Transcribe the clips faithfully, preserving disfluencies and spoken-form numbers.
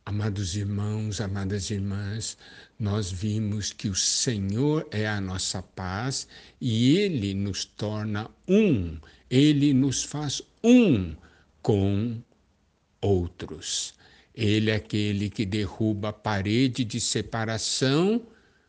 Amados irmãos, amadas irmãs, nós vimos que o Senhor é a nossa paz e Ele nos torna um, Ele nos faz um com outros. Ele é aquele que derruba a parede de separação,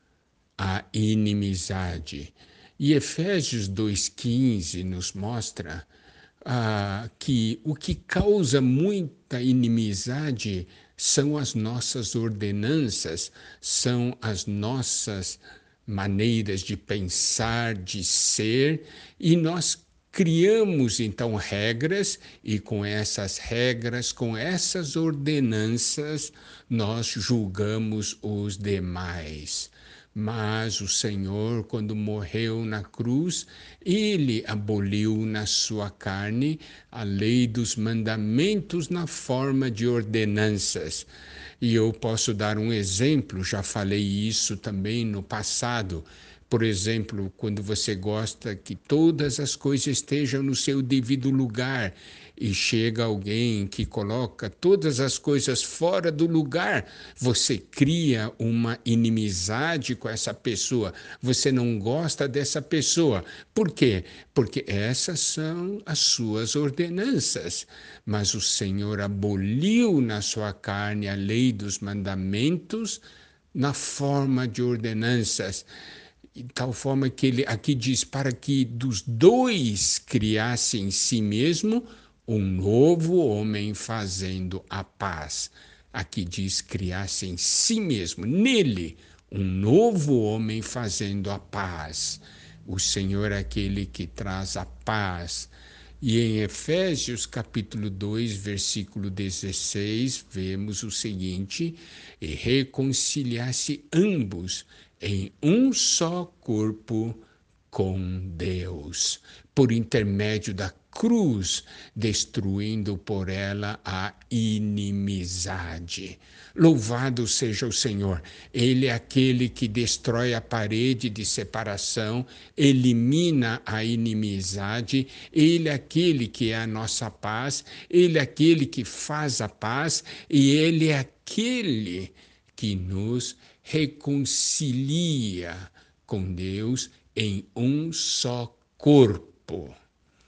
a inimizade. E Efésios dois quinze nos mostra ah, que o que causa muita inimizade são as nossas ordenanças, são as nossas maneiras de pensar, de ser, e nós criamos então regras, e com essas regras, com essas ordenanças, nós julgamos os demais. Mas o Senhor, quando morreu na cruz, ele aboliu na sua carne a lei dos mandamentos na forma de ordenanças. E eu posso dar um exemplo, já falei isso também no passado. Por exemplo, quando você gosta que todas as coisas estejam no seu devido lugar e chega alguém que coloca todas as coisas fora do lugar, você cria uma inimizade com essa pessoa, você não gosta dessa pessoa. Por quê? Porque essas são as suas ordenanças. Mas o Senhor aboliu na sua carne a lei dos mandamentos na forma de ordenanças. De tal forma que ele aqui diz para que dos dois criasse em si mesmo um novo homem fazendo a paz. Aqui diz criasse em si mesmo, nele, um novo homem fazendo a paz. O Senhor é aquele que traz a paz. E em Efésios capítulo dois, versículo dezesseis, vemos o seguinte: e reconciliasse ambos em um só corpo com Deus, por intermédio da cruz, destruindo por ela a inimizade. Louvado seja o Senhor, Ele é aquele que destrói a parede de separação, elimina a inimizade, Ele é aquele que é a nossa paz, Ele é aquele que faz a paz e Ele é aquele que nos reconcilia com Deus em um só corpo.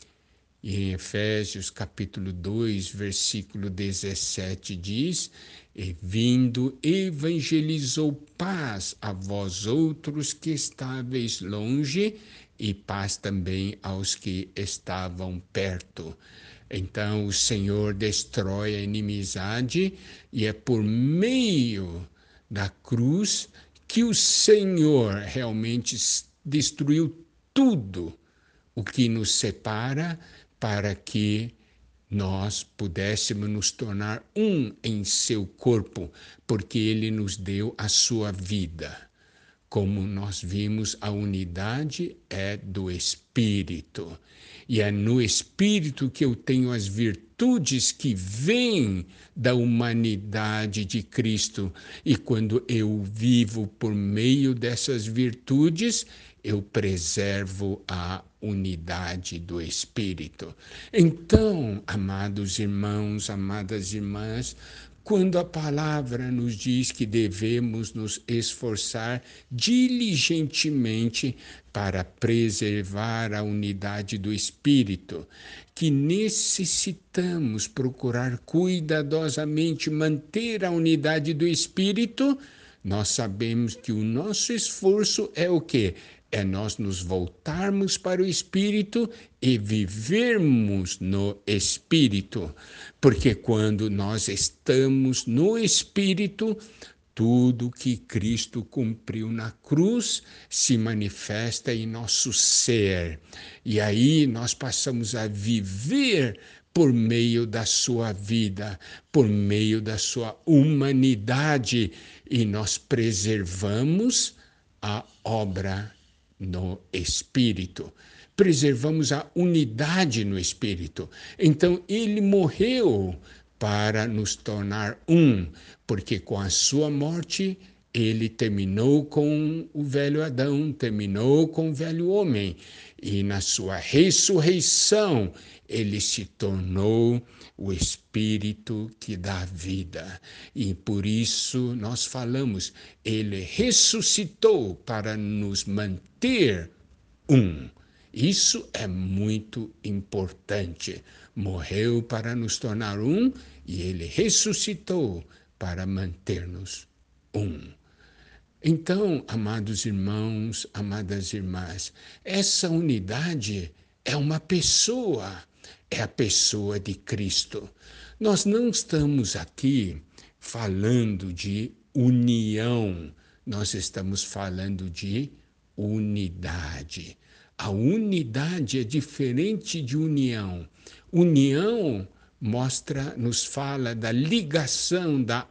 E em Efésios capítulo dois, versículo dezessete diz: e vindo evangelizou paz a vós outros que estáveis longe, e paz também aos que estavam perto. Então o Senhor destrói a inimizade, e é por meio da cruz que o Senhor realmente destruiu tudo o que nos separa, para que nós pudéssemos nos tornar um em seu corpo, porque ele nos deu a sua vida. Como nós vimos, a unidade é do Espírito. E é no Espírito que eu tenho as virtudes que vêm da humanidade de Cristo. E quando eu vivo por meio dessas virtudes, eu preservo a unidade do Espírito. Então, amados irmãos, amadas irmãs, quando a palavra nos diz que devemos nos esforçar diligentemente para preservar a unidade do Espírito, que necessitamos procurar cuidadosamente manter a unidade do Espírito, nós sabemos que o nosso esforço é o quê? É nós nos voltarmos para o Espírito e vivermos no Espírito. Porque quando nós estamos no Espírito, tudo que Cristo cumpriu na cruz se manifesta em nosso ser. E aí nós passamos a viver por meio da sua vida, por meio da sua humanidade, e nós preservamos a obra no Espírito. Preservamos a unidade no Espírito. Então, ele morreu para nos tornar um, porque com a sua morte, ele terminou com o velho Adão, terminou com o velho homem, e na sua ressurreição ele se tornou o Espírito que dá vida. E por isso nós falamos, ele ressuscitou para nos manter um. Isso é muito importante. Morreu para nos tornar um e ele ressuscitou para manter-nos um. Então, amados irmãos, amadas irmãs, essa unidade é uma pessoa, é a pessoa de Cristo. Nós não estamos aqui falando de união, nós estamos falando de unidade. A unidade é diferente de união. União mostra, nos fala da ligação, da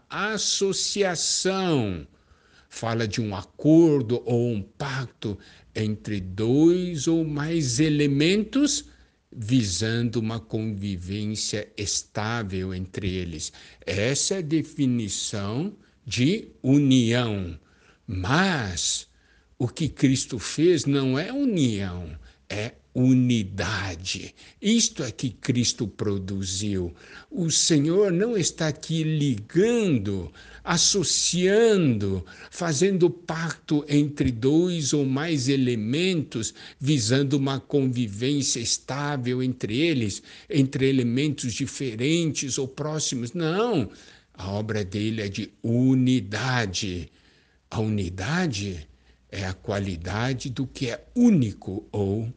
associação. Fala de um acordo ou um pacto entre dois ou mais elementos, visando uma convivência estável entre eles. Essa é a definição de união. Mas o que Cristo fez não é união, é unidade. Isto é que Cristo produziu. O Senhor não está aqui ligando, associando, fazendo pacto entre dois ou mais elementos, visando uma convivência estável entre eles, entre elementos diferentes ou próximos. Não, a obra dele é de unidade. A unidade é a qualidade do que é único ou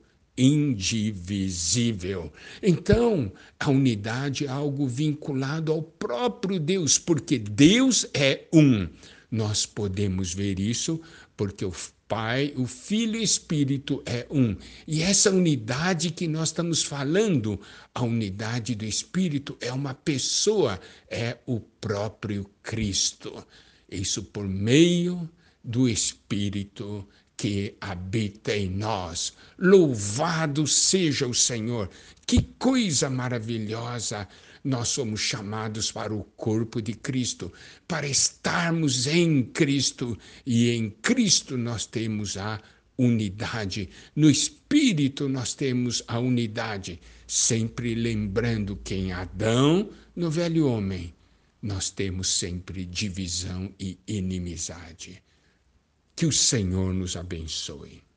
indivisível. Então, a unidade é algo vinculado ao próprio Deus, porque Deus é um. Nós podemos ver isso porque o Pai, o Filho e o Espírito é um. E essa unidade que nós estamos falando, a unidade do Espírito, é uma pessoa, é o próprio Cristo. Isso por meio do Espírito que habita em nós. Louvado seja o Senhor! Que coisa maravilhosa! Nós somos chamados para o corpo de Cristo, para estarmos em Cristo, e em Cristo nós temos a unidade. No Espírito nós temos a unidade, sempre lembrando que em Adão, no velho homem, nós temos sempre divisão e inimizade. Que o Senhor nos abençoe.